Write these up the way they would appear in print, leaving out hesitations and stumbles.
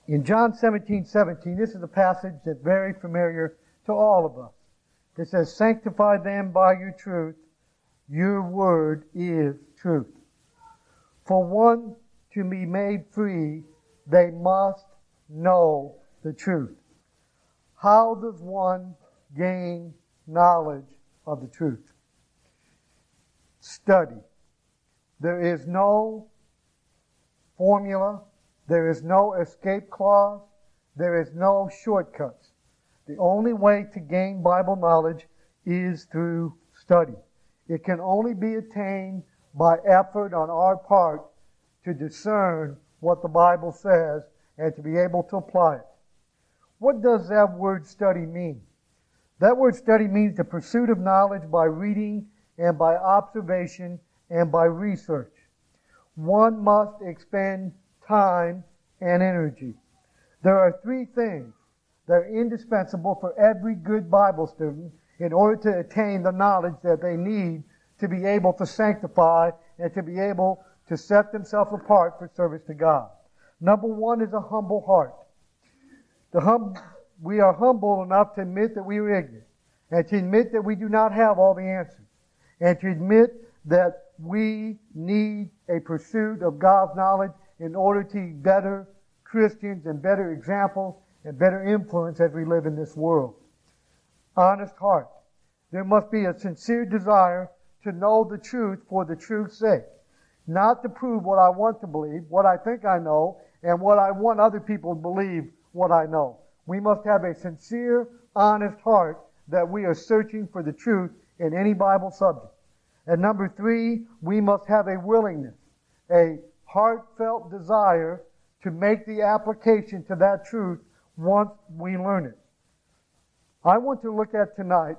In John 17:17, this is a passage that's very familiar to all of us. It says, "Sanctify them by your truth. Your word is truth." For one to be made free, they must know the truth. How does one gain knowledge of the truth? Study. There is no formula. There is no escape clause. There is no shortcuts. The only way to gain Bible knowledge is through study. It can only be attained by effort on our part to discern what the Bible says and to be able to apply it. What does that word study mean? That word study means the pursuit of knowledge by reading and by observation and by research. One must expend time and energy. There are three things that are indispensable for every good Bible student in order to attain the knowledge that they need to be able to sanctify and to be able to set themselves apart for service to God. Number one is a humble heart. We are humble enough to admit that we are ignorant, and to admit that we do not have all the answers, and to admit that we need a pursuit of God's knowledge in order to be better Christians and better examples and better influence as we live in this world. Honest heart. There must be a sincere desire to know the truth for the truth's sake. Not to prove what I want to believe, what I think I know, and what I want other people to believe what I know. We must have a sincere, honest heart that we are searching for the truth in any Bible subject. And number three, we must have a willingness, a heartfelt desire to make the application to that truth once we learn it. I want to look at tonight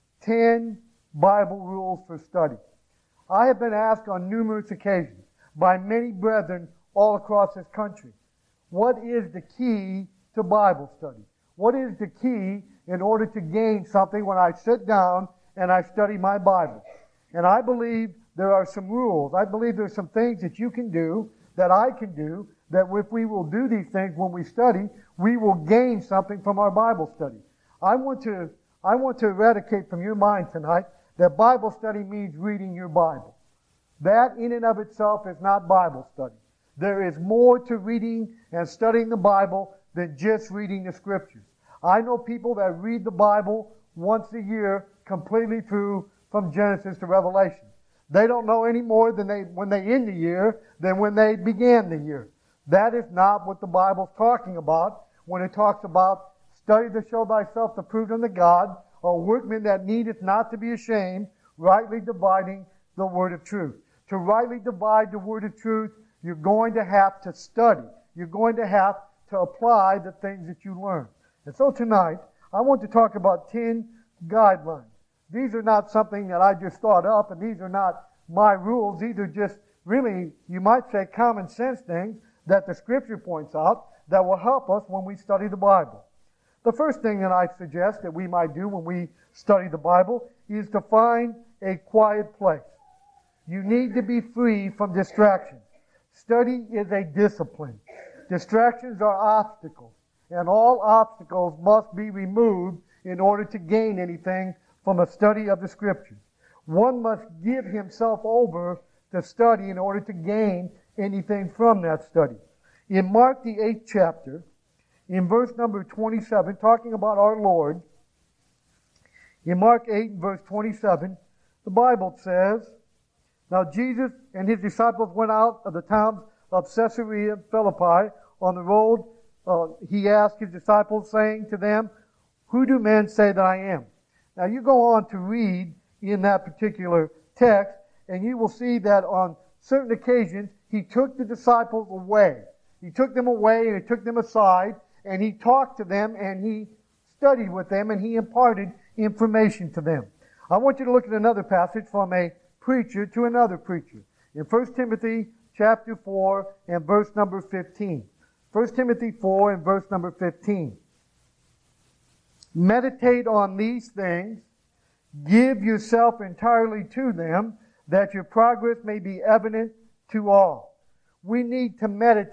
10 Bible rules for study. I have been asked on numerous occasions by many brethren all across this country, what is the key to Bible study? What is the key in order to gain something when I sit down and I study my Bible? And I believe there are some rules. I believe there are some things that you can do, that I can do, that if we will do these things when we study, we will gain something from our Bible study. I want to eradicate from your mind tonight that Bible study means reading your Bible. That in and of itself is not Bible study. There is more to reading and studying the Bible than just reading the Scriptures. I know people that read the Bible once a year completely through from Genesis to Revelation. They don't know any more than when they end the year than when they began the year. That is not what the Bible's talking about when it talks about study to show thyself approved unto God, a workman that needeth not to be ashamed, rightly dividing the word of truth. To rightly divide the word of truth, you're going to have to study. You're going to have to apply the things that you learn. And so tonight, I want to talk about 10 guidelines. These are not something that I just thought up, and these are not my rules. These are just really, you might say, common sense things that the Scripture points out that will help us when we study the Bible. The first thing that I suggest that we might do when we study the Bible is to find a quiet place. You need to be free from distractions. Study is a discipline. Distractions are obstacles, and all obstacles must be removed in order to gain anything from a study of the Scriptures. One must give himself over to study in order to gain anything from that study. In Mark the 8th chapter, in verse number 27, talking about our Lord, in Mark 8 verse 27, the Bible says, "Now Jesus and his disciples went out of the towns of Caesarea Philippi. On the road, he asked his disciples, saying to them, 'Who do men say that I am?'" Now you go on to read in that particular text, and you will see that on certain occasions, he took the disciples away. He took them away and he took them aside, and he talked to them and he studied with them and he imparted information to them. I want you to look at another passage from a preacher to another preacher. In 1 Timothy chapter 4 and verse number 15. 1 Timothy 4 and verse number 15. "Meditate on these things, give yourself entirely to them, that your progress may be evident to all." We need to meditate.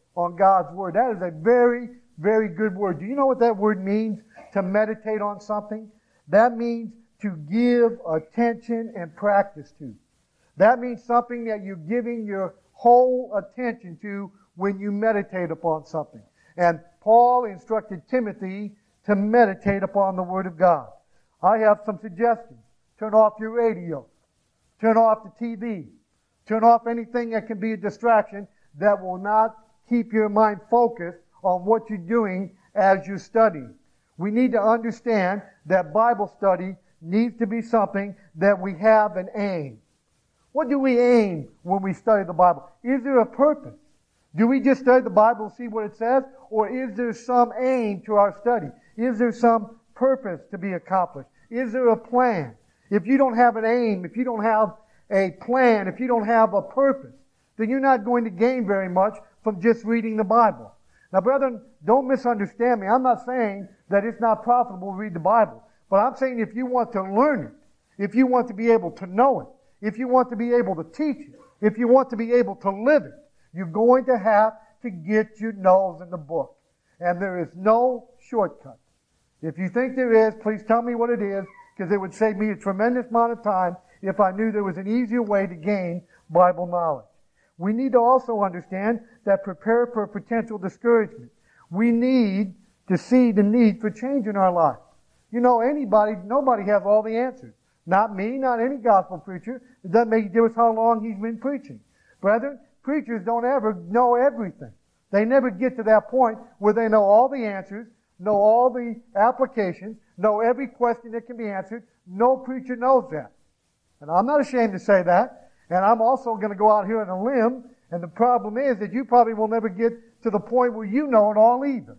on God's Word. That is a very, very good word. Do you know what that word means, to meditate on something? That means to give attention and practice to. That means something that you're giving your whole attention to when you meditate upon something. And Paul instructed Timothy to meditate upon the Word of God. I have some suggestions. Turn off your radio. Turn off the TV. Turn off anything that can be a distraction that will not keep your mind focused on what you're doing as you study. We need to understand that Bible study needs to be something that we have an aim. What do we aim when we study the Bible? Is there a purpose? Do we just study the Bible and see what it says? Or is there some aim to our study? Is there some purpose to be accomplished? Is there a plan? If you don't have an aim, if you don't have a plan, if you don't have a purpose, then you're not going to gain very much from just reading the Bible. Now, brethren, don't misunderstand me. I'm not saying that it's not profitable to read the Bible. But I'm saying if you want to learn it, if you want to be able to know it, if you want to be able to teach it, if you want to be able to live it, you're going to have to get your nose in the book. And there is no shortcut. If you think there is, please tell me what it is, because it would save me a tremendous amount of time if I knew there was an easier way to gain Bible knowledge. We need to also understand that prepare for potential discouragement. We need to see the need for change in our life. You know, nobody has all the answers. Not me, not any gospel preacher. It doesn't make a difference how long he's been preaching. Brethren, preachers don't ever know everything. They never get to that point where they know all the answers, know all the applications, know every question that can be answered. No preacher knows that. And I'm not ashamed to say that. And I'm also going to go out here on a limb. And the problem is that you probably will never get to the point where you know it all either.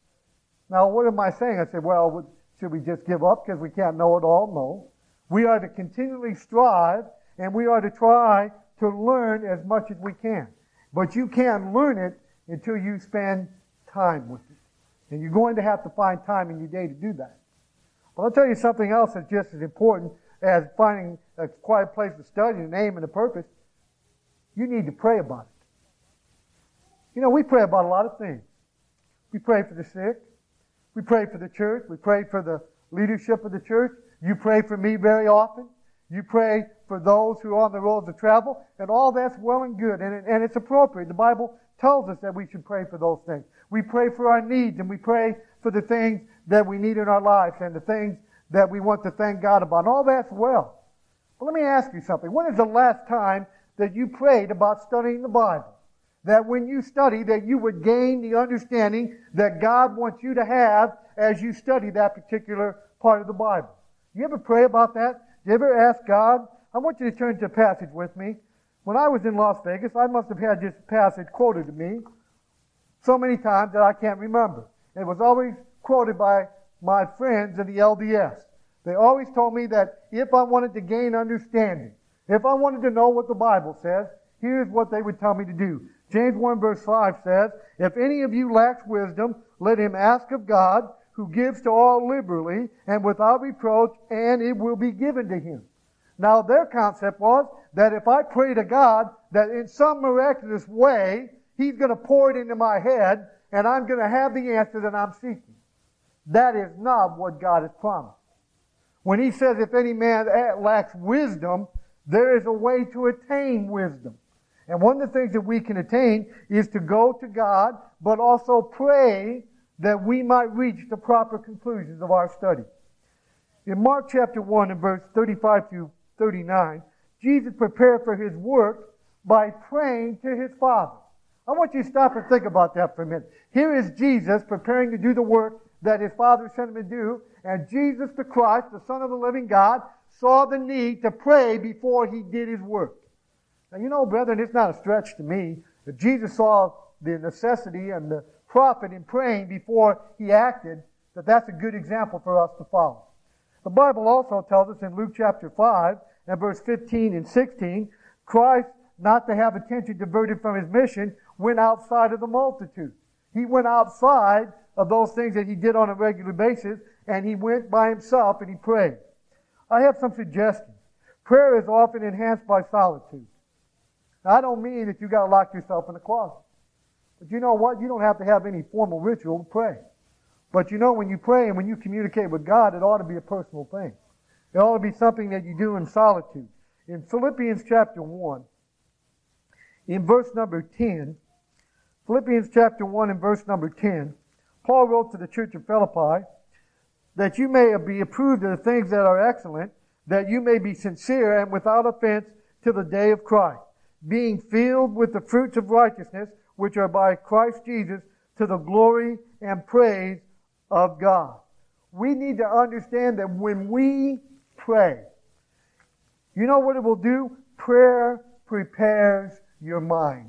Now, what am I saying? I said, well, should we just give up because we can't know it all? No. We are to continually strive, and we are to try to learn as much as we can. But you can't learn it until you spend time with it. And you're going to have to find time in your day to do that. But I'll tell you something else that's just as important as finding a quiet place to study, an aim and a purpose. You need to pray about it. You know, we pray about a lot of things. We pray for the sick. We pray for the church. We pray for the leadership of the church. You pray for me very often. You pray for those who are on the road to travel. And all that's well and good. And it's appropriate. The Bible tells us that we should pray for those things. We pray for our needs, and we pray for the things that we need in our lives and the things that we want to thank God about. And all that's well. But let me ask you something. When is the last time that you prayed about studying the Bible? That when you study, that you would gain the understanding that God wants you to have as you study that particular part of the Bible. You ever pray about that? You ever ask God? I want you to turn to a passage with me. When I was in Las Vegas, I must have had this passage quoted to me so many times that I can't remember. It was always quoted by my friends in the LDS. They always told me that if I wanted to gain understanding, if I wanted to know what the Bible says, here's what they would tell me to do. James 1 verse 5 says, if any of you lacks wisdom, let him ask of God, who gives to all liberally and without reproach, and it will be given to him. Now their concept was that if I pray to God, that in some miraculous way, He's going to pour it into my head, and I'm going to have the answer that I'm seeking. That is not what God has promised. When He says, if any man lacks wisdom, there is a way to attain wisdom. And one of the things that we can attain is to go to God, but also pray that we might reach the proper conclusions of our study. In Mark chapter 1 and verse 35 through 39, Jesus prepared for His work by praying to His Father. I want you to stop and think about that for a minute. Here is Jesus preparing to do the work that His Father sent Him to do, and Jesus the Christ, the Son of the living God, saw the need to pray before He did His work. Now, you know, brethren, it's not a stretch to me. If Jesus saw the necessity and the profit in praying before He acted, that's a good example for us to follow. The Bible also tells us in Luke chapter 5 and verse 15 and 16, Christ, not to have attention diverted from His mission, went outside of the multitude. He went outside of those things that He did on a regular basis, and He went by Himself and He prayed. I have some suggestions. Prayer is often enhanced by solitude. Now, I don't mean that you got to lock yourself in a closet. But you know what? You don't have to have any formal ritual to pray. But you know, when you pray and when you communicate with God, it ought to be a personal thing. It ought to be something that you do in solitude. In Philippians chapter 1, in verse number 10, Philippians chapter 1 and verse number 10, Paul wrote to the church of Philippi, that you may be approved of the things that are excellent, that you may be sincere and without offense to the day of Christ, being filled with the fruits of righteousness, which are by Christ Jesus, to the glory and praise of God. We need to understand that when we pray, you know what it will do? Prayer prepares your mind.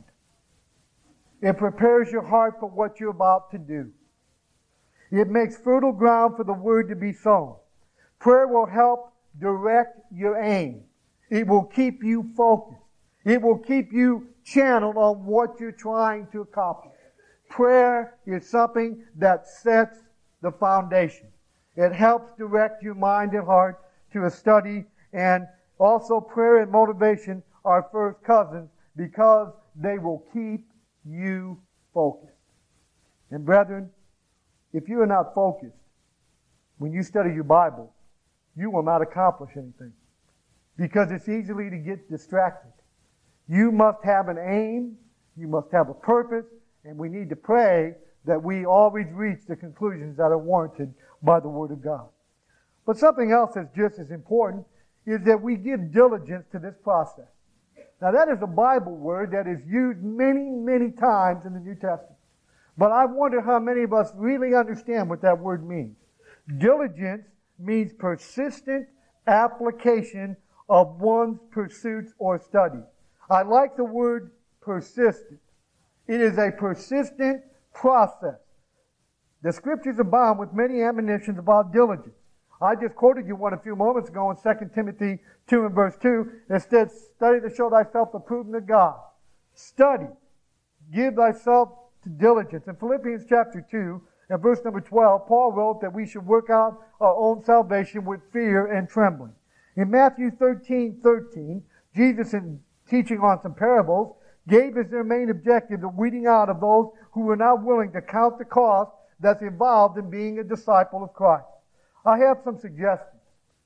It prepares your heart for what you're about to do. It makes fertile ground for the word to be sown. Prayer will help direct your aim. It will keep you focused. It will keep you channeled on what you're trying to accomplish. Prayer is something that sets the foundation. It helps direct your mind and heart to a study, and also prayer and motivation are first cousins because they will keep you focused. And brethren, if you are not focused when you study your Bible, you will not accomplish anything because it's easily to get distracted. You must have an aim, you must have a purpose, and we need to pray that we always reach the conclusions that are warranted by the Word of God. But something else that's just as important is that we give diligence to this process. Now that is a Bible word that is used many, many times in the New Testament. But I wonder how many of us really understand what that word means. Diligence means persistent application of one's pursuits or studies. I like the word persistent. It is a persistent process. The Scriptures abound with many admonitions about diligence. I just quoted you one a few moments ago in 2 Timothy 2 and verse 2. It says, study to show thyself approved unto God. Study. Give thyself to diligence. In Philippians chapter 2 and verse number 12, Paul wrote that we should work out our own salvation with fear and trembling. In Matthew 13:13, Jesus, in teaching on some parables, gave as their main objective the weeding out of those who were not willing to count the cost that's involved in being a disciple of Christ. I have some suggestions.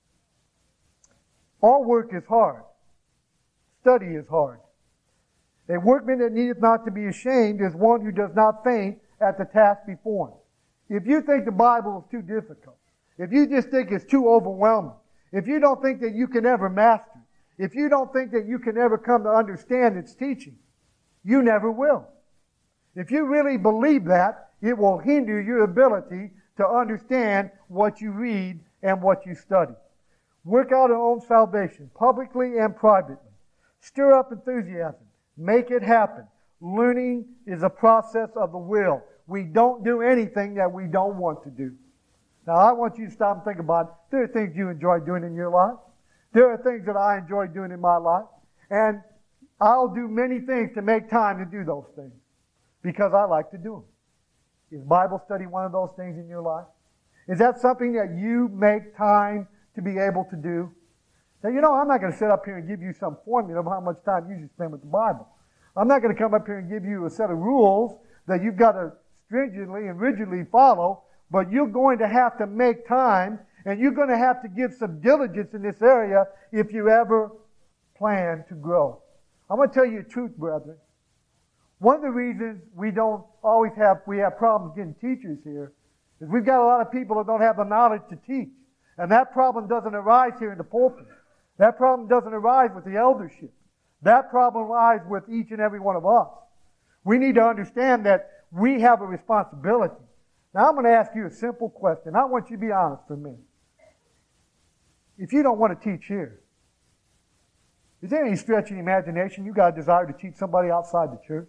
All work is hard. Study is hard. A workman that needeth not to be ashamed is one who does not faint at the task before him. If you think the Bible is too difficult, if you just think it's too overwhelming, if you don't think that you can ever master it, if you don't think that you can ever come to understand its teaching, you never will. If you really believe that, it will hinder your ability to understand what you read and what you study. Work out our own salvation, publicly and privately. Stir up enthusiasm. Make it happen. Learning is a process of the will. We don't do anything that we don't want to do. Now, I want you to stop and think about it. There are things you enjoy doing in your life. There are things that I enjoy doing in my life. And I'll do many things to make time to do those things because I like to do them. Is Bible study one of those things in your life? Is that something that you make time to be able to do? Now, you know, I'm not going to sit up here and give you some formula of how much time you should spend with the Bible. I'm not going to come up here and give you a set of rules that you've got to stringently and rigidly follow, but you're going to have to make time, and you're going to have to give some diligence in this area if you ever plan to grow. I'm going to tell you the truth, brethren. One of the reasons we have problems getting teachers here is we've got a lot of people that don't have the knowledge to teach. And that problem doesn't arise here in the pulpit. That problem doesn't arise with the eldership. That problem lies with each and every one of us. We need to understand that we have a responsibility. Now I'm going to ask you a simple question. I want you to be honest for a minute. If you don't want to teach here, is there any stretch in the imagination you got a desire to teach somebody outside the church?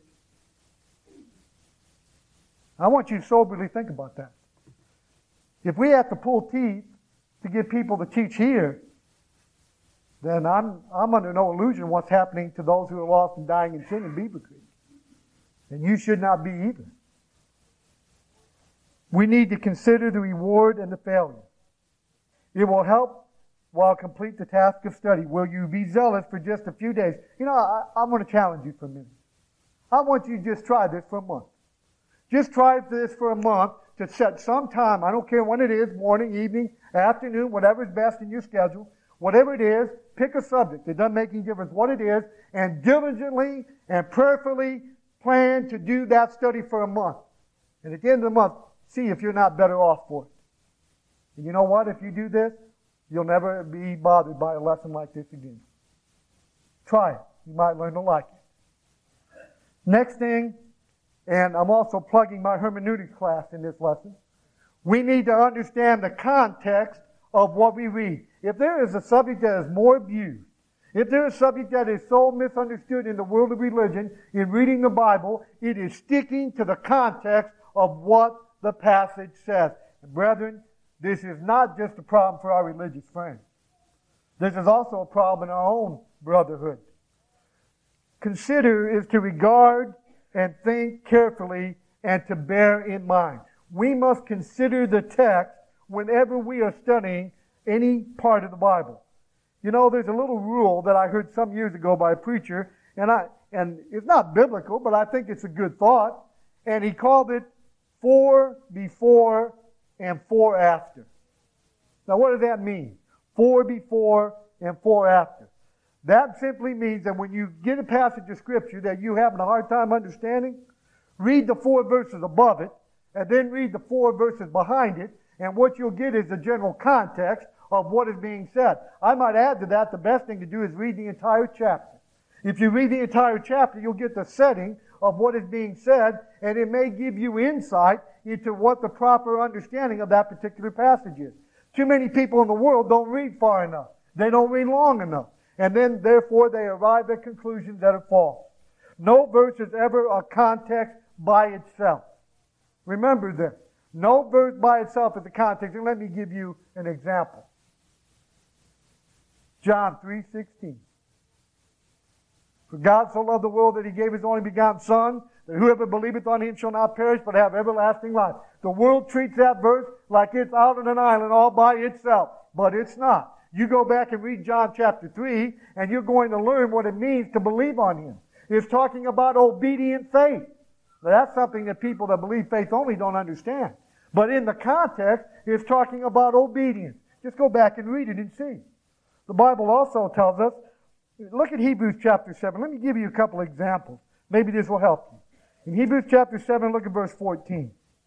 I want you to soberly think about that. If we have to pull teeth to get people to teach here, then I'm under no illusion what's happening to those who are lost and dying in sin in Beaver Creek. And you should not be either. We need to consider the reward and the failure. It will help while complete the task of study. Will you be zealous for just a few days? You know, I'm going to challenge you for a minute. I want you to just try this for a month. Just try this for a month to set some time. I don't care when it is, morning, evening, afternoon, whatever is best in your schedule. Whatever it is, pick a subject. It doesn't make any difference what it is. And diligently and prayerfully plan to do that study for a month. And at the end of the month, see if you're not better off for it. And you know what? If you do this, you'll never be bothered by a lesson like this again. Try it. You might learn to like it. Next thing, and I'm also plugging my hermeneutics class in this lesson, we need to understand the context of what we read. If there is a subject that is more abused, if there is a subject that is so misunderstood in the world of religion, in reading the Bible, it is sticking to the context of what the passage says. And brethren, this is not just a problem for our religious friends. This is also a problem in our own brotherhood. Consider is to regard and think carefully and to bear in mind. We must consider the text whenever we are studying any part of the Bible. You know, there's a little rule that I heard some years ago by a preacher, and it's not biblical, but I think it's a good thought, and he called it 4 before and 4 after. Now, what does that mean? 4 before and 4 after. That simply means that when you get a passage of Scripture that you having a hard time understanding, read the 4 verses above it, and then read the 4 verses behind it, and what you'll get is the general context of what is being said. I might add to that, the best thing to do is read the entire chapter. If you read the entire chapter, you'll get the setting of what is being said, and it may give you insight into what the proper understanding of that particular passage is. Too many people in the world don't read far enough. They don't read long enough. And then, therefore, they arrive at conclusions that are false. No verse is ever a context by itself. Remember this. No verse by itself is a context. And let me give you an example. John 3:16. For God so loved the world that He gave His only begotten Son, that whoever believeth on Him shall not perish but have everlasting life. The world treats that verse like it's out on an island all by itself. But it's not. You go back and read John chapter 3, and you're going to learn what it means to believe on Him. It's talking about obedient faith. Now, that's something that people that believe faith only don't understand. But in the context, it's talking about obedience. Just go back and read it and see. The Bible also tells us, look at Hebrews chapter 7. Let me give you a couple of examples. Maybe this will help you. In Hebrews chapter 7, look at verse 14.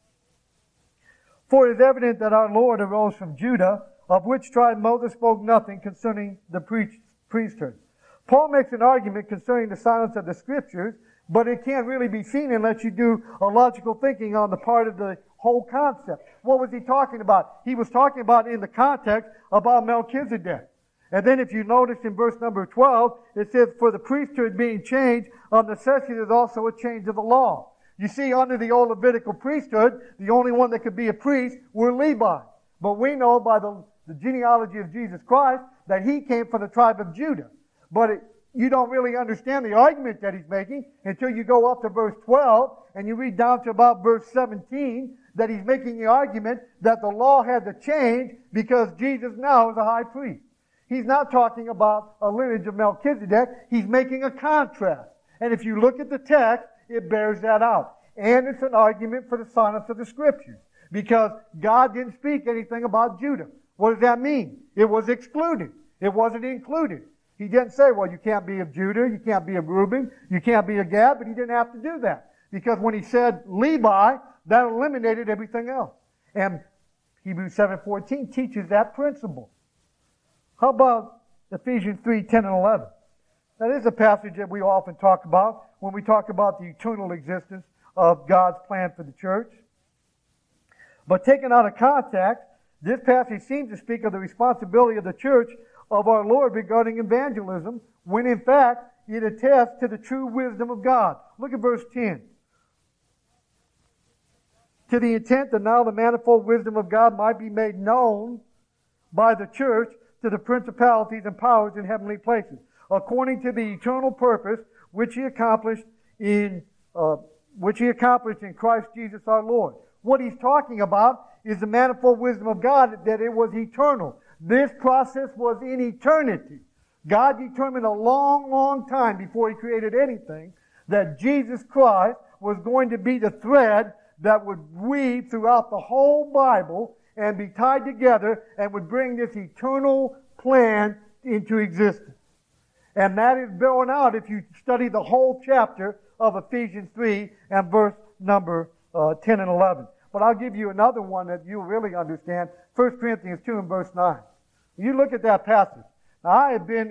For it is evident that our Lord arose from Judah, of which tribe Moses spoke nothing concerning the priesthood. Paul makes an argument concerning the silence of the Scriptures, but it can't really be seen unless you do a logical thinking on the part of the whole concept. What was he talking about? He was talking about in the context about Melchizedek. And then if you notice in verse number 12, it says, for the priesthood being changed, of necessity there's also a change of the law. You see, under the old Levitical priesthood, the only one that could be a priest were Levi. But we know by the genealogy of Jesus Christ that He came from the tribe of Judah. But you don't really understand the argument that He's making until you go up to verse 12 and you read down to about verse 17, that He's making the argument that the law had to change because Jesus now is a high priest. He's not talking about a lineage of Melchizedek. He's making a contrast. And if you look at the text, it bears that out. And it's an argument for the silence of the Scriptures, because God didn't speak anything about Judah. What does that mean? It was excluded. It wasn't included. He didn't say, well, you can't be of Judah, you can't be of Reuben, you can't be of Gad, but He didn't have to do that. Because when He said Levi, that eliminated everything else. And Hebrews 7:14 teaches that principle. How about Ephesians 3:10 and 11? That is a passage that we often talk about when we talk about the eternal existence of God's plan for the church. But taken out of context, this passage seems to speak of the responsibility of the church of our Lord regarding evangelism, when in fact it attests to the true wisdom of God. Look at verse 10. To the intent that now the manifold wisdom of God might be made known by the church to the principalities and powers in heavenly places, according to the eternal purpose which He accomplished in Christ Jesus our Lord. What he's talking about is the manifold wisdom of God, that it was eternal. This process was in eternity. God determined a long, long time before He created anything that Jesus Christ was going to be the thread that would weave throughout the whole Bible and be tied together and would bring this eternal plan into existence. And that is borne out if you study the whole chapter of Ephesians 3 and verse number 10 and 11. But I'll give you another one that you'll really understand. 1 Corinthians 2 and verse 9. You look at that passage. Now, I have been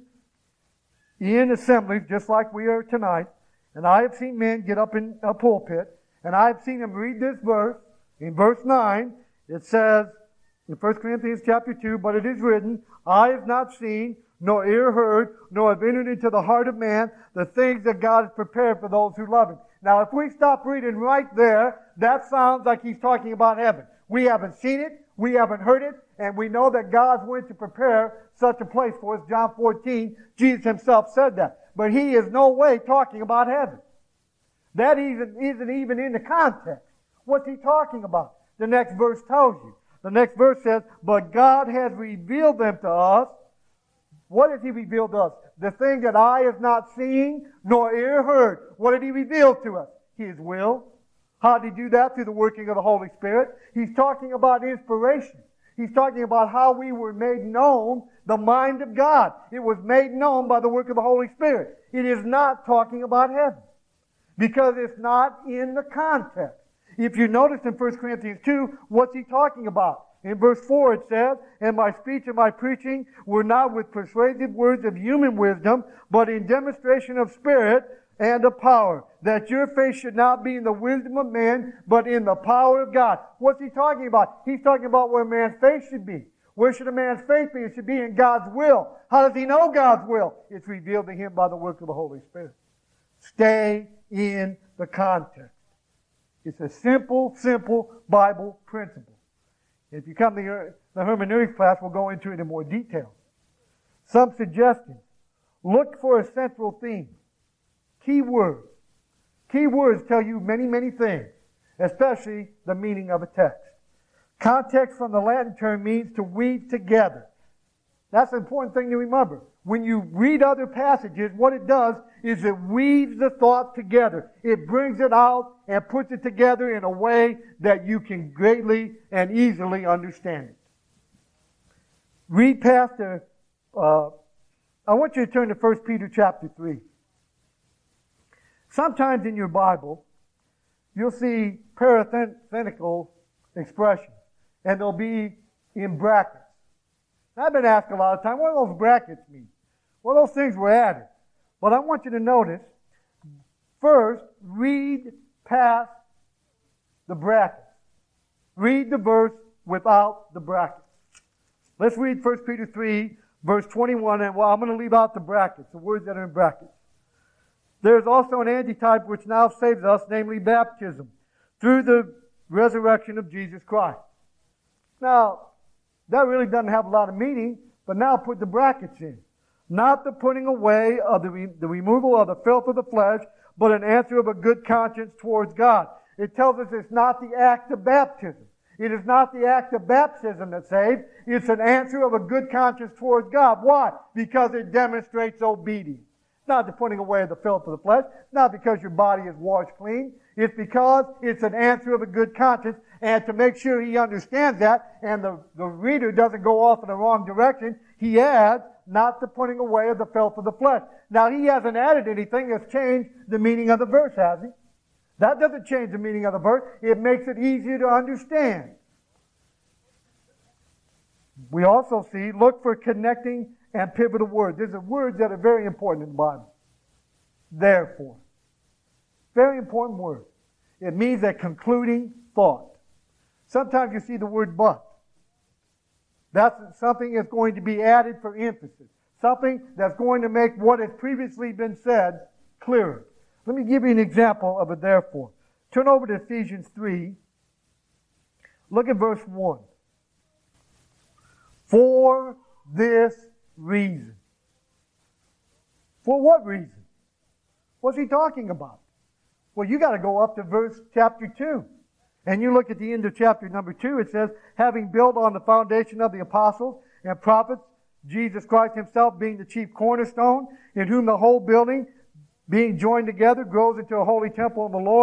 in assemblies just like we are tonight, and I have seen men get up in a pulpit, and I have seen them read this verse. In verse 9, it says, in 1 Corinthians chapter 2, but it is written, eye has not seen, nor ear heard, nor have entered into the heart of man the things that God has prepared for those who love Him. Now, if we stop reading right there, that sounds like he's talking about heaven. We haven't seen it, we haven't heard it, and we know that God's going to prepare such a place for us. John 14, Jesus Himself said that. But He is no way talking about heaven. That isn't even in the context. What's He talking about? The next verse tells you. The next verse says, but God has revealed them to us. What has He revealed to us? The thing that eye has not seen, nor ear heard. What did He reveal to us? His will. How did He do that? Through the working of the Holy Spirit. He's talking about inspiration. He's talking about how we were made known the mind of God. It was made known by the work of the Holy Spirit. It is not talking about heaven, because it's not in the context. If you notice in 1 Corinthians 2, what's he talking about? In verse 4 it says, and my speech and my preaching were not with persuasive words of human wisdom, but in demonstration of spirit and of power, that your faith should not be in the wisdom of man, but in the power of God. What's he talking about? He's talking about where man's faith should be. Where should a man's faith be? It should be in God's will. How does he know God's will? It's revealed to him by the work of the Holy Spirit. Stay in the context. It's a simple Bible principle. If you come to the hermeneutics class, we'll go into it in more detail. Some suggestions. Look for a central theme. Key words. Key words tell you many things, especially the meaning of a text. Context from the Latin term means to weave together. That's an important thing to remember. When you read other passages, what it does is it weaves the thought together. It brings it out and puts it together in a way that you can greatly and easily understand it. Read past I want you to turn to 1 Peter chapter 3. Sometimes in your Bible, you'll see parenthetical expressions, and they'll be in brackets. I've been asked a lot of times, what do those brackets mean? Well, those things were added. But I want you to notice, first, read past the brackets. Read the verse without the brackets. Let's read 1 Peter 3, verse 21, and I'm going to leave out the brackets, the words that are in brackets. There is also an antitype which now saves us, namely baptism, through the resurrection of Jesus Christ. Now, that really doesn't have a lot of meaning, but now put the brackets in. Not the putting away of the removal of the filth of the flesh, but an answer of a good conscience towards God. It tells us it's not the act of baptism. It is not the act of baptism that saves. It's an answer of a good conscience towards God. Why? Because it demonstrates obedience. Not the putting away of the filth of the flesh. Not because your body is washed clean. It's because it's an answer of a good conscience. And to make sure he understands that and the reader doesn't go off in the wrong direction, he adds, not the putting away of the filth of the flesh. Now, he hasn't added anything that's changed the meaning of the verse, has he? That doesn't change the meaning of the verse. It makes it easier to understand. We also see, look for connecting and pivotal words. These are words that are very important in the Bible. Therefore. Very important word. It means a concluding thought. Sometimes you see the word but. That's something that's going to be added for emphasis. Something that's going to make what has previously been said clearer. Let me give you an example of a therefore. Turn over to Ephesians 3. Look at verse 1. For this reason. For what reason? What's he talking about? Well, you got to go up to chapter 2. And you look at the end of chapter number 2, it says, having built on the foundation of the apostles and prophets, Jesus Christ himself being the chief cornerstone, in whom the whole building, being joined together, grows into a holy temple of the Lord,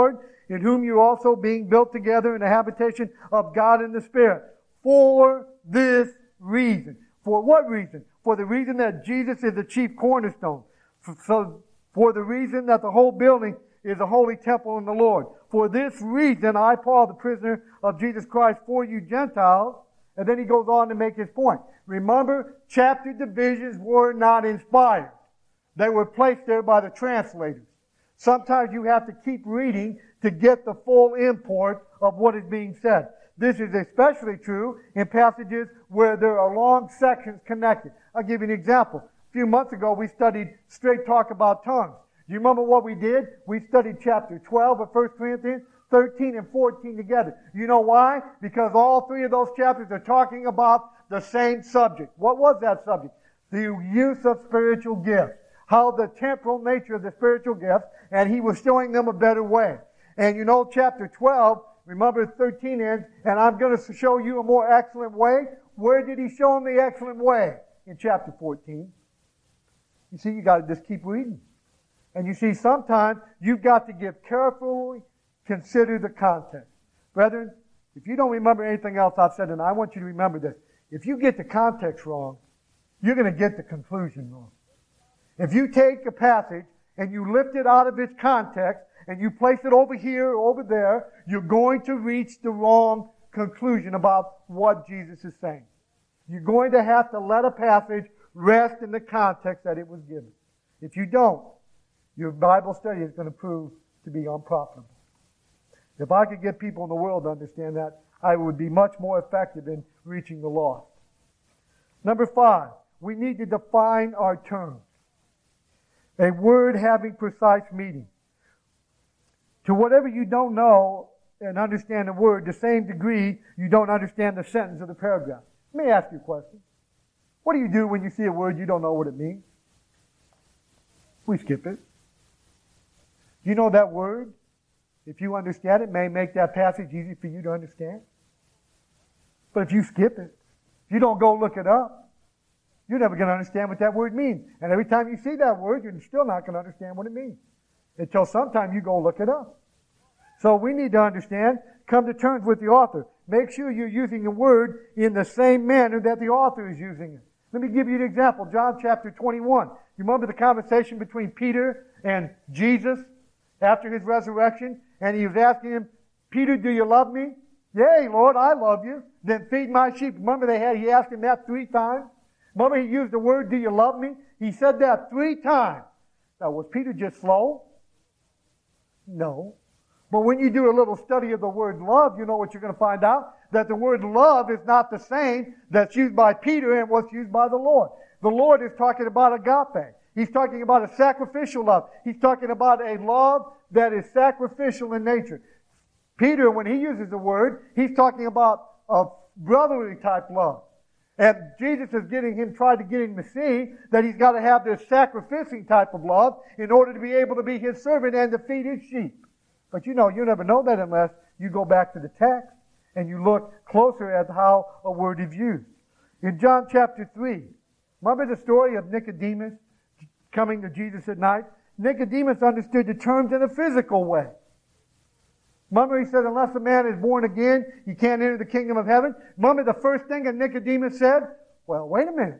in whom you also being built together in the habitation of God in the Spirit. For this reason. For what reason? For the reason that Jesus is the chief cornerstone. For the reason that the whole building is a holy temple in the Lord. For this reason, I, Paul, the prisoner of Jesus Christ, for you Gentiles. And then he goes on to make his point. Remember, chapter divisions were not inspired. They were placed there by the translators. Sometimes you have to keep reading to get the full import of what is being said. This is especially true in passages where there are long sections connected. I'll give you an example. A few months ago, we studied straight talk about tongues. Do you remember what we did? We studied chapter 12 of 1 Corinthians, 13 and 14 together. You know why? Because all three of those chapters are talking about the same subject. What was that subject? The use of spiritual gifts. How the temporal nature of the spiritual gifts, and he was showing them a better way. And you know, chapter 12, remember 13 ends, and I'm going to show you a more excellent way. Where did he show them the excellent way? In chapter 14. You see, you got to just keep reading. And you see, sometimes you've got to carefully consider the context. Brethren, if you don't remember anything else I've said, and I want you to remember this, if you get the context wrong, you're going to get the conclusion wrong. If you take a passage and you lift it out of its context and you place it over here or over there, you're going to reach the wrong conclusion about what Jesus is saying. You're going to have to let a passage rest in the context that it was given. If you don't, your Bible study is going to prove to be unprofitable. If I could get people in the world to understand that, I would be much more effective in reaching the lost. Number 5, we need to define our terms. A word having precise meaning. To whatever you don't know and understand the word, the same degree you don't understand the sentence or the paragraph. Let me ask you a question. What do you do when you see a word you don't know what it means? We skip it. You know that word, if you understand it, may make that passage easy for you to understand. But if you skip it, if you don't go look it up, you're never going to understand what that word means. And every time you see that word, you're still not going to understand what it means. Until sometime you go look it up. So we need to understand, come to terms with the author. Make sure you're using the word in the same manner that the author is using it. Let me give you an example. John chapter 21. You remember the conversation between Peter and Jesus after his resurrection? And he was asking him, Peter, do you love me? Yea, Lord, I love you. Then feed my sheep. Remember he asked him that 3 times? Remember he used the word, do you love me? He said that 3 times. Now, was Peter just slow? No. But when you do a little study of the word love, you know what you're going to find out? That the word love is not the same that's used by Peter and what's used by the Lord. The Lord is talking about agape. He's talking about a sacrificial love. He's talking about a love that is sacrificial in nature. Peter, when he uses the word, he's talking about a brotherly type love. And Jesus is trying to get him to see that he's got to have this sacrificing type of love in order to be able to be his servant and to feed his sheep. But you never know that unless you go back to the text and you look closer at how a word is used. In John chapter 3, remember the story of Nicodemus coming to Jesus at night? Nicodemus understood the terms in a physical way. Remember he said, unless a man is born again, he can't enter the kingdom of heaven. Remember the first thing that Nicodemus said? Well, wait a minute.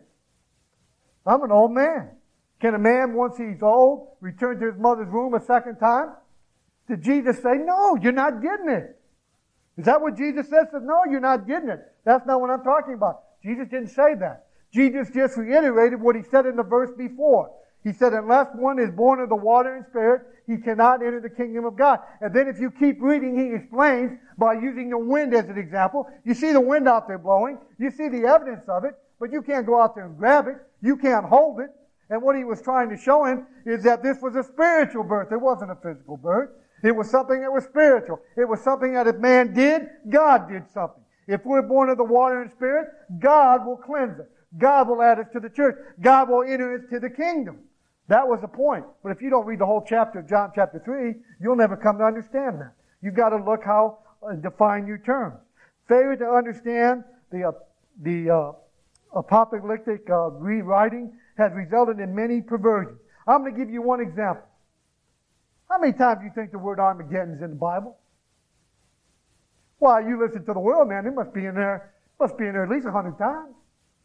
I'm an old man. Can a man, once he's old, return to his mother's womb a second time? Did Jesus say, no, you're not getting it? Is that what Jesus says? No, you're not getting it. That's not what I'm talking about. Jesus didn't say that. Jesus just reiterated what he said in the verse before. He said, unless one is born of the water and spirit, he cannot enter the kingdom of God. And then if you keep reading, he explains by using the wind as an example. You see the wind out there blowing. You see the evidence of it, but you can't go out there and grab it. You can't hold it. And what he was trying to show him is that this was a spiritual birth. It wasn't a physical birth. It was something that was spiritual. It was something that if man did, God did something. If we're born of the water and spirit, God will cleanse us. God will add us to the church. God will enter us to the kingdom. That was the point. But if you don't read the whole chapter of John chapter 3, you'll never come to understand that. You've got to look how, define your terms. Failure to understand the apocalyptic rewriting has resulted in many perversions. I'm going to give you one example. How many times do you think the word Armageddon is in the Bible? Why, you listen to the world, man, it must be in there at least 100 times.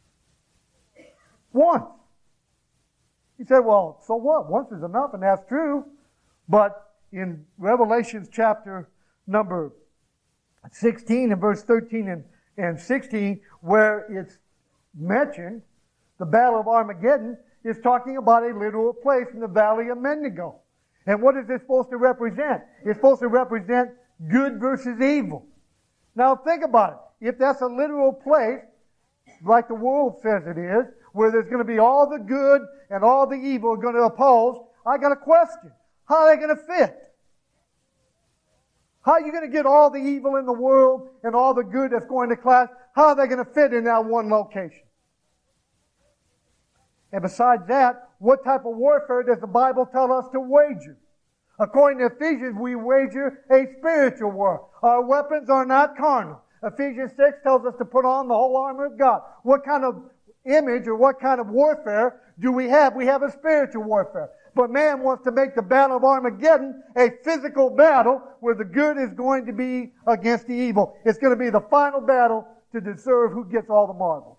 Once. You say, well, so what? Once is enough, and that's true. But in Revelation chapter number 16 and verse 13 and 16, where it's mentioned, the Battle of Armageddon is talking about a literal place in the Valley of Mendigo. And what is this supposed to represent? It's supposed to represent good versus evil. Now think about it. If that's a literal place, like the world says it is, where there's going to be all the good and all the evil going to oppose, I got a question. How are they going to fit? How are you going to get all the evil in the world and all the good that's going to clash? How are they going to fit in that one location? And besides that, what type of warfare does the Bible tell us to wager? According to Ephesians, we wager a spiritual war. Our weapons are not carnal. Ephesians 6 tells us to put on the whole armor of God. What kind of image or what kind of warfare do we have? We have a spiritual warfare. But man wants to make the Battle of Armageddon a physical battle where the good is going to be against the evil. It's going to be the final battle to deserve who gets all the marbles.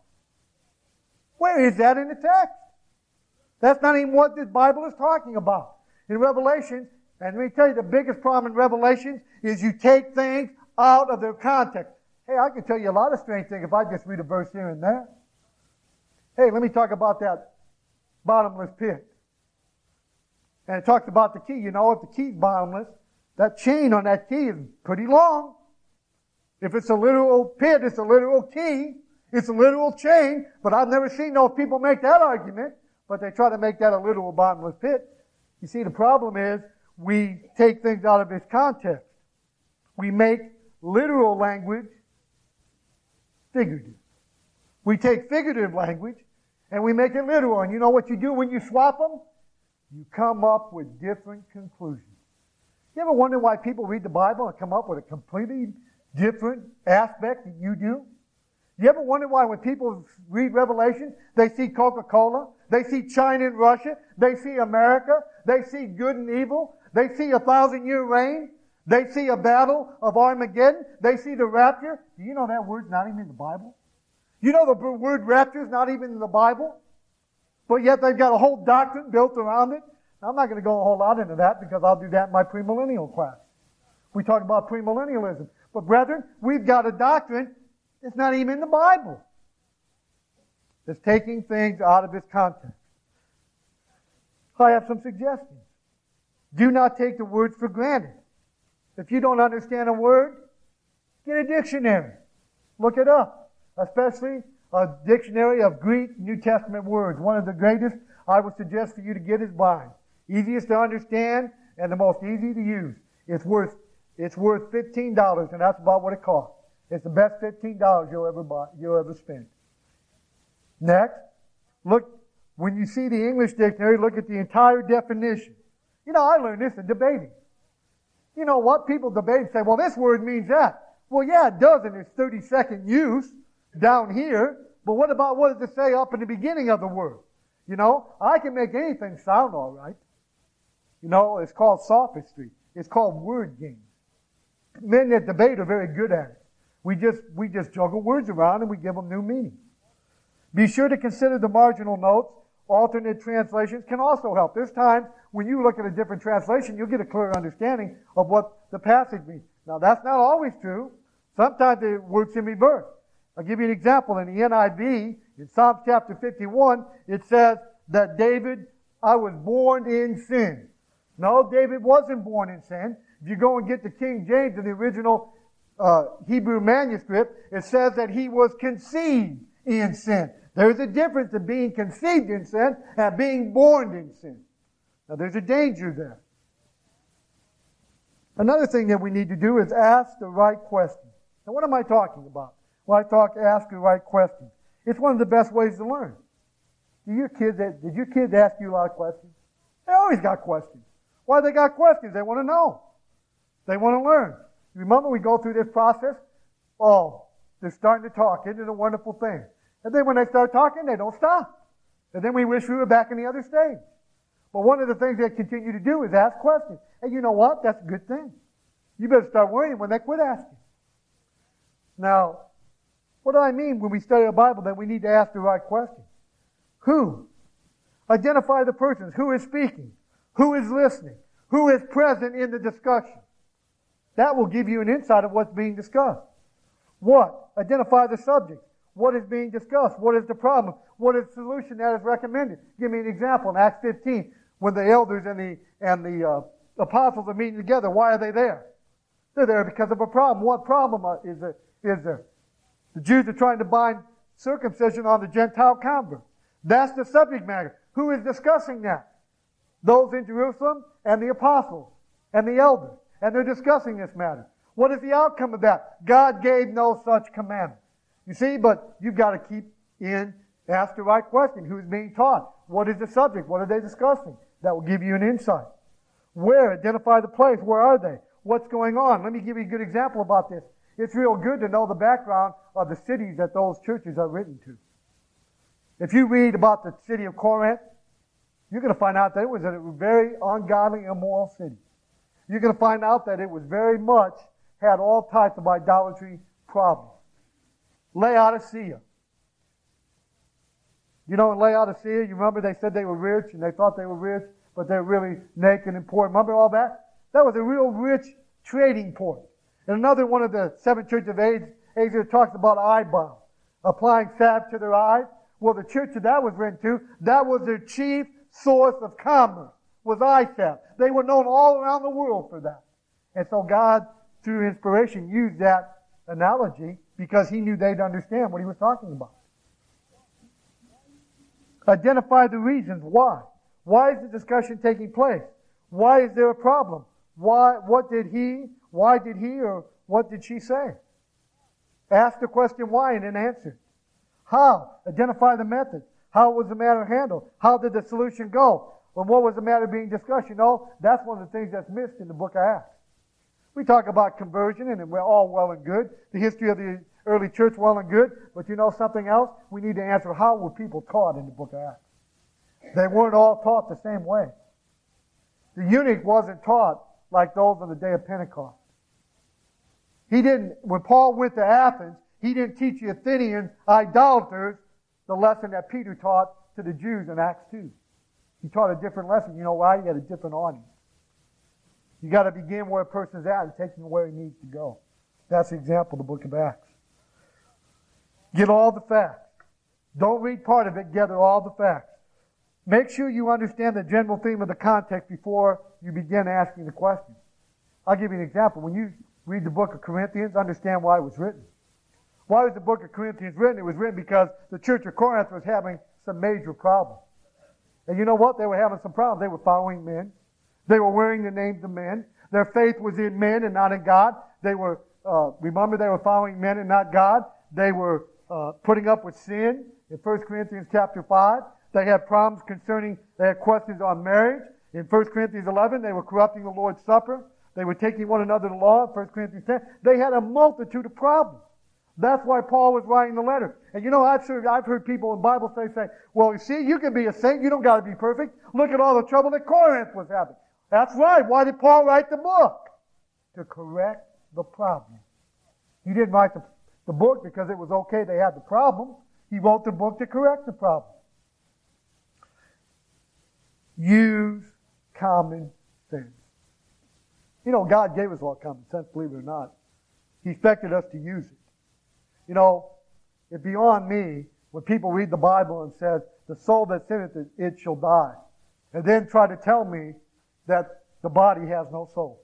Where is that in the text? That's not even what this Bible is talking about. In Revelation, and let me tell you, the biggest problem in Revelation is you take things out of their context. Hey, I can tell you a lot of strange things if I just read a verse here and there. Hey, let me talk about that bottomless pit. And it talks about the key. You know, if the key's bottomless, that chain on that key is pretty long. If it's a literal pit, it's a literal key. It's a literal chain. But I've never seen those people make that argument. But they try to make that a literal bottomless pit. You see, the problem is we take things out of its context. We make literal language figurative. We take figurative language and we make it literal. And you know what you do when you swap them? You come up with different conclusions. You ever wonder why people read the Bible and come up with a completely different aspect than you do? You ever wonder why when people read Revelation, they see Coca-Cola, they see China and Russia, they see America, they see good and evil, they see 1,000-year reign, they see a battle of Armageddon, they see the rapture? Do you know that word's not even in the Bible? You know the word rapture is not even in the Bible? But yet they've got a whole doctrine built around it. I'm not going to go a whole lot into that because I'll do that in my premillennial class. We talk about premillennialism. But brethren, we've got a doctrine that's not even in the Bible. It's taking things out of its context. I have some suggestions. Do not take the words for granted. If you don't understand a word, get a dictionary. Look it up. Especially a dictionary of Greek New Testament words. One of the greatest I would suggest for you to get is Vine. Easiest to understand and the most easy to use. It's worth $15, and that's about what it costs. It's the best $15 you'll ever spend. Next, look, when you see the English dictionary, look at the entire definition. You know, I learned this in debating. You know what? People debate and say, well, this word means that. Well, yeah, it does in its 30-second use down here. But what about what does it say up in the beginning of the word? You know, I can make anything sound all right. You know, it's called sophistry. It's called word games. Men that debate are very good at it. We just juggle words around and we give them new meaning. Be sure to consider the marginal notes. Alternate translations can also help. There's times when you look at a different translation, you'll get a clear understanding of what the passage means. Now, that's not always true. Sometimes it works in reverse. I'll give you an example. In the NIV, in Psalms chapter 51, it says that David, I was born in sin. No, David wasn't born in sin. If you go and get the King James in the original Hebrew manuscript, it says that he was conceived in sin. There's a difference in being conceived in sin and being born in sin. Now there's a danger there. Another thing that we need to do is ask the right questions. Now what am I talking about? When I talk ask the right questions, it's one of the best ways to learn. Did your kids ask you a lot of questions? They always got questions. Why they got questions? They want to know. They want to learn. Remember we go through this process? Oh, they're starting to talk. Isn't it a wonderful thing? And then when they start talking, they don't stop. And then we wish we were back in the other stage. But one of the things they continue to do is ask questions. And you know what? That's a good thing. You better start worrying when they quit asking. Now, what do I mean when we study the Bible that we need to ask the right question? Who? Identify the persons. Who is speaking? Who is listening? Who is present in the discussion? That will give you an insight of what's being discussed. What? Identify the subject. What is being discussed? What is the problem? What is the solution that is recommended? Give me an example. In Acts 15, when the elders and the apostles are meeting together, why are they there? They're there because of a problem. What problem is there? The Jews are trying to bind circumcision on the Gentile convert. That's the subject matter. Who is discussing that? Those in Jerusalem and the apostles and the elders. And they're discussing this matter. What is the outcome of that? God gave no such commandment. You see, but you've got to ask the right question. Who's being taught? What is the subject? What are they discussing? That will give you an insight. Where? Identify the place. Where are they? What's going on? Let me give you a good example about this. It's real good to know the background of the cities that those churches are written to. If you read about the city of Corinth, you're going to find out that it was a very ungodly, immoral city. You're going to find out that it was very much, had all types of idolatry problems. Laodicea. You know, in Laodicea, you remember they said they were rich and they thought they were rich, but they're really naked and poor. Remember all that? That was a real rich trading port. And another one of the seven churches of Asia talks about eye balm, applying salve to their eyes. Well, the church that was written to, that was their chief source of commerce, was eye salve. They were known all around the world for that. And so God, through inspiration, used that analogy because He knew they'd understand what He was talking about. Identify the reasons why. Why is the discussion taking place? Why is there a problem? Why did he, or what did she say? Ask the question why and then answer. How? Identify the method. How was the matter handled? How did the solution go? Well, what was the matter being discussed? You know, that's one of the things that's missed in the book of Acts. We talk about conversion, and we're all well and good. The history of the early church, well and good. But you know something else? We need to answer, how were people taught in the book of Acts? They weren't all taught the same way. The eunuch wasn't taught like those on the day of Pentecost. When Paul went to Athens, he didn't teach the Athenian idolaters the lesson that Peter taught to the Jews in Acts 2. He taught a different lesson. You know why? You got a different audience. You got to begin where a person's at and take him where he needs to go. That's the example of the book of Acts. Get all the facts. Don't read part of it. Gather all the facts. Make sure you understand the general theme of the context before you begin asking the question. I'll give you an example. When you read the book of Corinthians, understand why it was written. Why was the book of Corinthians written? It was written because the church of Corinth was having some major problems. And you know what? They were having some problems. They were following men. They were wearing the names of men. Their faith was in men and not in God. They were, remember, they were following men and not God. They were putting up with sin in 1 Corinthians chapter 5. They had problems they had questions on marriage. In 1 Corinthians 11, they were corrupting the Lord's Supper. They were taking one another to law. 1 Corinthians 10. They had a multitude of problems. That's why Paul was writing the letter. And you know, I've heard people in Bible study say, well, you see, you can be a saint. You don't got to be perfect. Look at all the trouble that Corinth was having. That's right. Why did Paul write the book? To correct the problem. He didn't write the book because it was okay they had the problem. He wrote the book to correct the problem. Use common sense. You know, God gave us all common sense, believe it or not. He expected us to use it. You know, it's beyond me when people read the Bible and says, the soul that sinneth, it shall die. And then try to tell me that the body has no soul.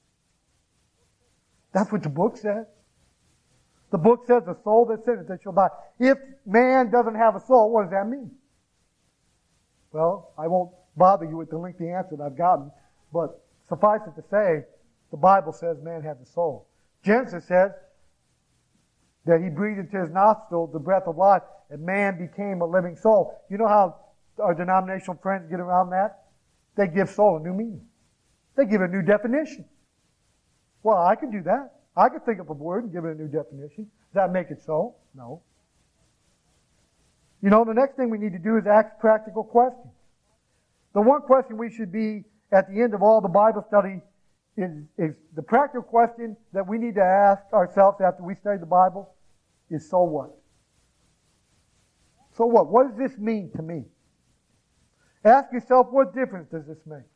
That's what the book says. The book says the soul that sinneth, it shall die. If man doesn't have a soul, what does that mean? Well, I won't bother you with the lengthy answer that I've gotten, but suffice it to say, the Bible says man has a soul. Genesis says that He breathed into his nostrils the breath of life, and man became a living soul. You know how our denominational friends get around that? They give soul a new meaning. They give it a new definition. Well, I can do that. I could think of a word and give it a new definition. Does that make it so? No. You know, the next thing we need to do is ask practical questions. The one question we should be at the end of all the Bible study is the practical question that we need to ask ourselves after we study the Bible is, so what? So what? What does this mean to me? Ask yourself, what difference does this make?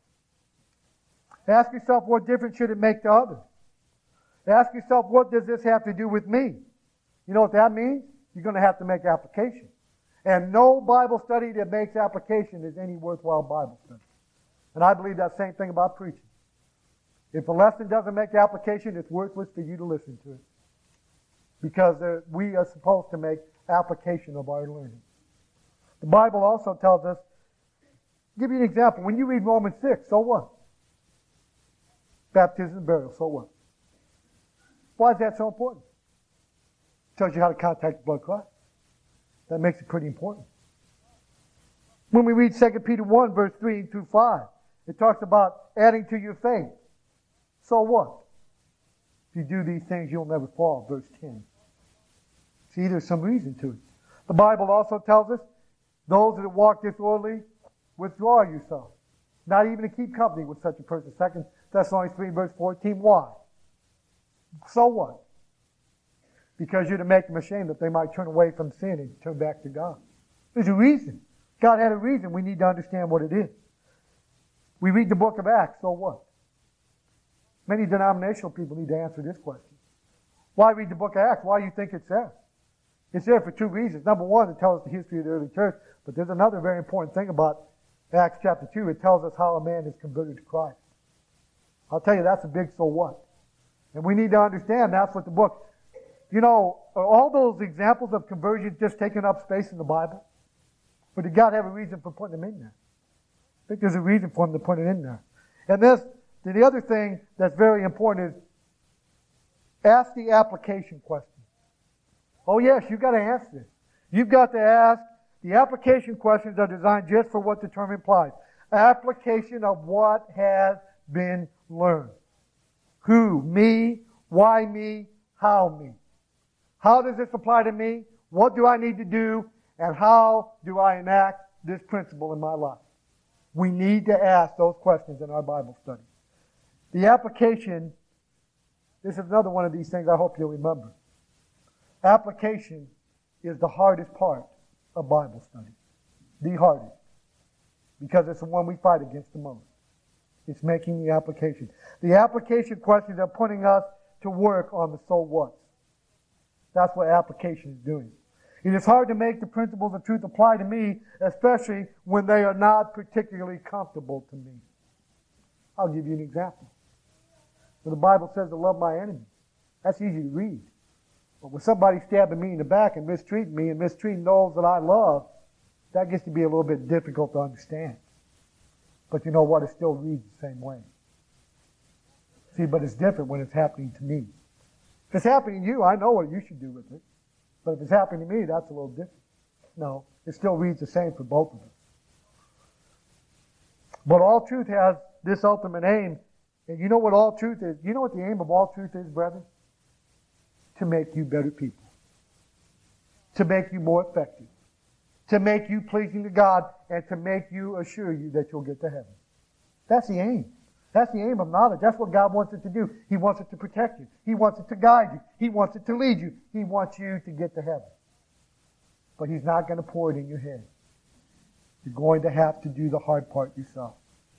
Ask yourself, what difference should it make to others? Ask yourself, what does this have to do with me? You know what that means? You're going to have to make application. And no Bible study that makes application is any worthwhile Bible study. And I believe that same thing about preaching. If a lesson doesn't make application, it's worthless for you to listen to it. Because we are supposed to make application of our learning. The Bible also tells us, give you an example. When you read Romans 6, so what? Baptism and burial, so what? Why is that so important? It tells you how to contact the blood clot. That makes it pretty important. When we read 2 Peter 1, verse 3 through 5, it talks about adding to your faith. So what? If you do these things, you'll never fall, verse 10. See, there's some reason to it. The Bible also tells us, those that walk disorderly, withdraw yourself. Not even to keep company with such a person. 2 Thessalonians 3, verse 14. Why? So what? Because you're to make them ashamed that they might turn away from sin and turn back to God. There's a reason. God had a reason. We need to understand what it is. We read the book of Acts, so what? Many denominational people need to answer this question. Why read the book of Acts? Why do you think it's there? It's there for two reasons. Number one, it tells us the history of the early church. But there's another very important thing about Acts chapter 2. It tells us how a man is converted to Christ. I'll tell you, that's a big so what. And we need to understand that's what the book... You know, are all those examples of conversion just taking up space in the Bible? Or did God have a reason for putting them in there? I think there's a reason for him to put it in there. And the other thing that's very important is ask the application question. Oh yes, you've got to ask this. You've got to ask. The application questions are designed just for what the term implies. Application of what has been learned. Who? Me? Why me? How me? How does this apply to me? What do I need to do? And how do I enact this principle in my life? We need to ask those questions in our Bible study. The application, this is another one of these things I hope you'll remember. Application is the hardest part of Bible study. The hardest. Because it's the one we fight against the most. It's making the application. The application questions are putting us to work on the so whats. That's what application is doing. It is hard to make the principles of truth apply to me, especially when they are not particularly comfortable to me. I'll give you an example. When the Bible says to love my enemies, that's easy to read. But when somebody's stabbing me in the back and mistreating me and mistreating those that I love, that gets to be a little bit difficult to understand. But you know what? It still reads the same way. See, but it's different when it's happening to me. If it's happening to you, I know what you should do with it. But if it's happening to me, that's a little different. No, it still reads the same for both of us. But all truth has this ultimate aim. And you know what all truth is? You know what the aim of all truth is, brethren? To make you better people. To make you more effective. To make you pleasing to God and to make you assure you that you'll get to heaven. That's the aim. That's the aim of knowledge. That's what God wants it to do. He wants it to protect you. He wants it to guide you. He wants it to lead you. He wants you to get to heaven. But He's not going to pour it in your head. You're going to have to do the hard part yourself.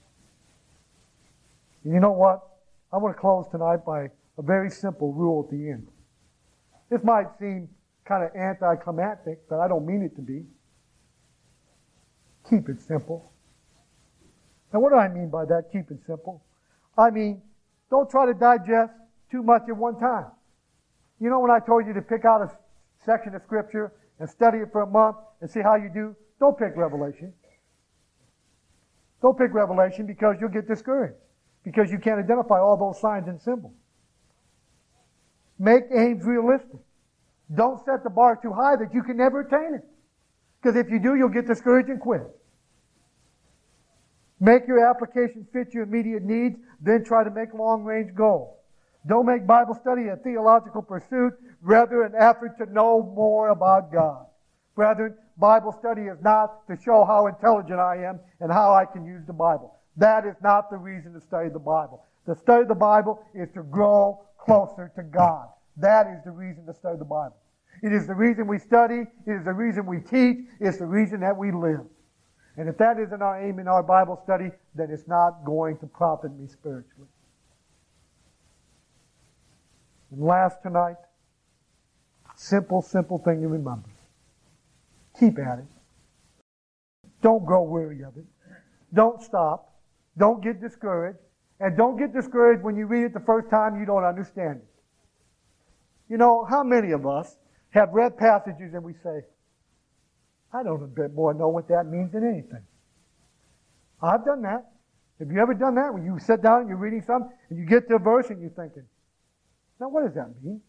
And you know what? I want to close tonight by a very simple rule at the end. This might seem kind of anticlimactic, but I don't mean it to be. Keep it simple. Now, what do I mean by that, keep it simple? I mean, don't try to digest too much at one time. You know when I told you to pick out a section of Scripture and study it for a month and see how you do? Don't pick Revelation. Don't pick Revelation because you'll get discouraged. Because you can't identify all those signs and symbols. Make aims realistic. Don't set the bar too high that you can never attain it. Because if you do, you'll get discouraged and quit. Make your application fit your immediate needs, then try to make long-range goals. Don't make Bible study a theological pursuit, rather an effort to know more about God. Brethren, Bible study is not to show how intelligent I am and how I can use the Bible. That is not the reason to study the Bible. To study the Bible is to grow closer to God. That is the reason to study the Bible. It is the reason we study. It is the reason we teach. It's the reason that we live. And if that isn't our aim in our Bible study, then it's not going to profit me spiritually. And last tonight, simple thing to remember. Keep at it. Don't grow weary of it. Don't stop. Don't get discouraged. And don't get discouraged when you read it the first time you don't understand it. You know, how many of us have read passages and we say, I don't a bit more know what that means than anything. I've done that. Have you ever done that? When you sit down and you're reading something and you get to a verse and you're thinking, now what does that mean?